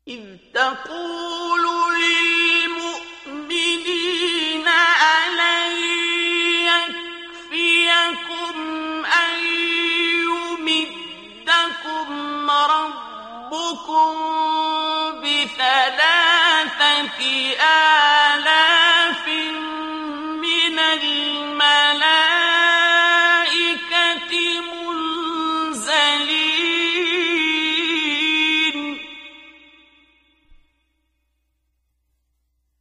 إذ تقول للمؤمنين ألن يكفيكم أن يمدكم ربكم ب3